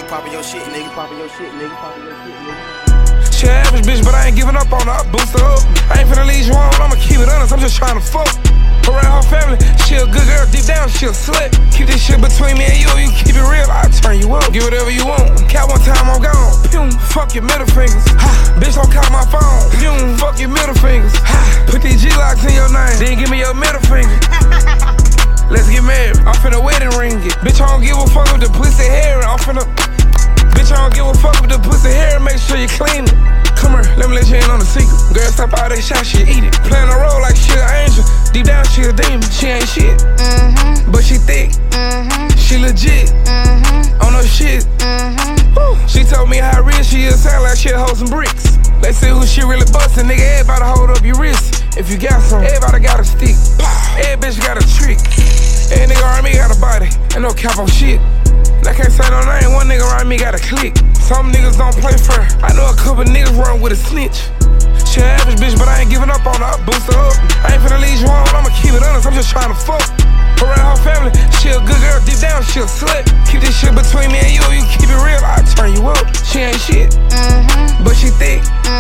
poppin' your shit, nigga. Poppin' your shit, nigga. Poppin' your shit, nigga. She an average bitch, but I ain't giving up on her. I boost her up. I ain't finna lead you on, I'ma keep it honest. I'm just trying to fuck. Around her family, she a good girl. Deep down, she a slut. Keep this shit between me and you. You keep it real, I'll turn you up. Get whatever you want. Count one time, I'm gone. Pew, fuck your middle fingers. Ha. Bitch, don't call my phone. Pew, fuck your middle fingers. Ha. Put these G-locks in your name. Then give me your middle finger. Let's get married. I'm finna wedding ring it. Bitch, I don't give a fuck with the pussy hair. I'm finna. Bitch, I don't give a fuck with the pussy hair. Make sure you clean it. Come here, let me let you in on the secret. Girl, stop all that shot, she eat it. Playing a role like she an angel. Deep down, she a demon. She ain't shit, but she thick. She legit, on her shit. She told me how real she is. Sound like she'll hold some bricks. Let's see who she really bustin', nigga. Everybody hold up your wrist. If you got some, everybody got a stick. Every bitch got a trick. Every nigga around me got a body. Ain't no cap on shit. I can't say no name, one nigga around me got a click. Some niggas don't play fair. I know a couple niggas run with a snitch. She an average bitch, but I ain't giving up on her. I boost her up. I ain't finna lead you on, I'ma keep it honest. I'm just trying to fuck. Around her family, she a good girl. Deep down, she a slut. Keep this shit between me and you. You keep it real, I'll turn you up. She ain't shit, but she thick.